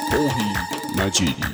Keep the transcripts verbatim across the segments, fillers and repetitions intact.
توهی مجیدی.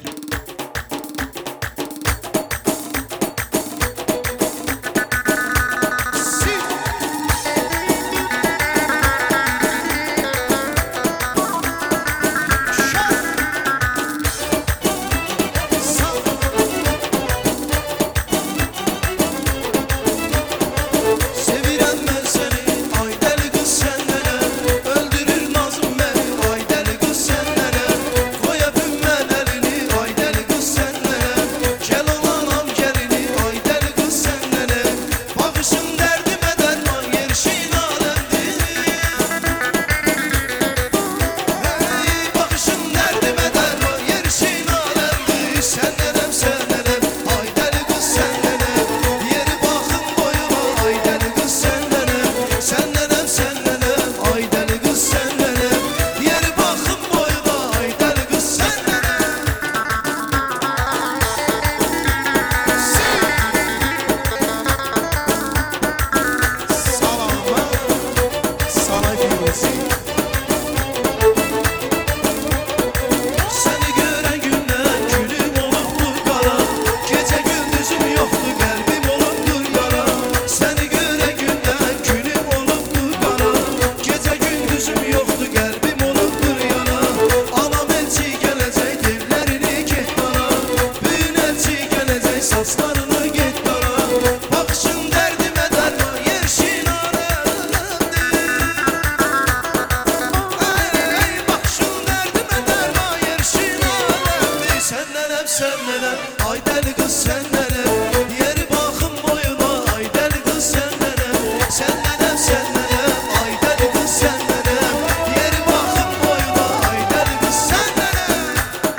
Ay deli kız sen nenem, yeri bakın boyuna. Ay deli kız sen nenem, sen nenem sen nenem. Ay deli kız sen nenem, yeri bakın boyuna. Ay deli kız sen nenem.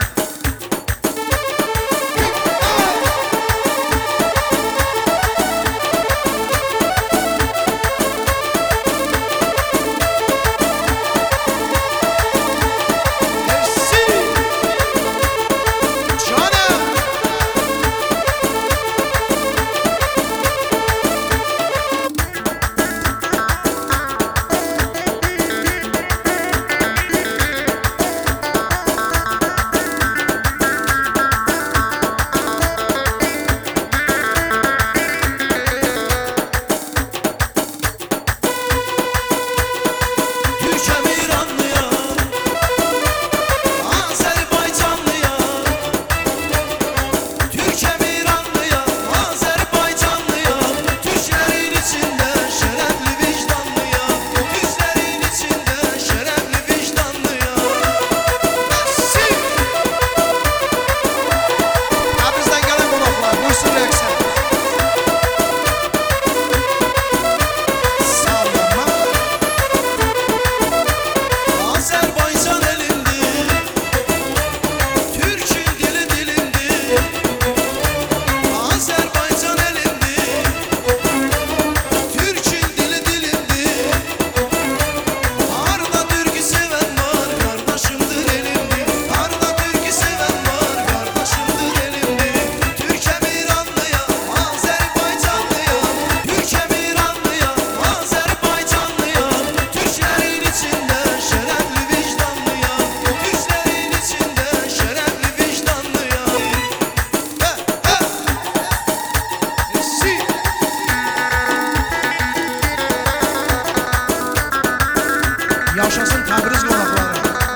Yaşasın Təbriz qonaqları.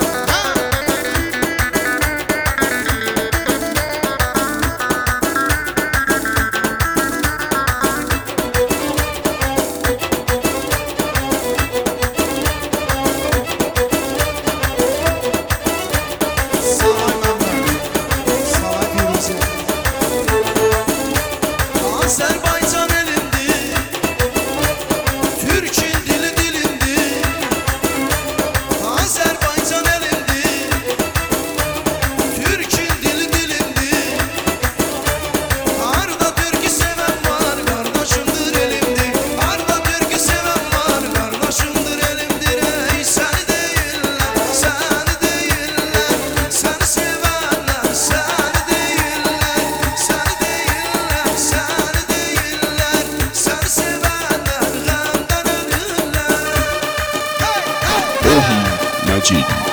Azerbaycan elindi, Türk'ün dili dilindi. Azerbaycan elindi, Türk'ün dili dilindi. Harda Türk'ü seven var, kardeşimdir elimdi. Harda Türk'ü seven var, kardeşimdir elimdir. Ey seni değiller, seni değiller, seni sevenler, seni değiller, seni değiller, seni değiller, seni sevenler gamdan ölürler. توهی مجیدی.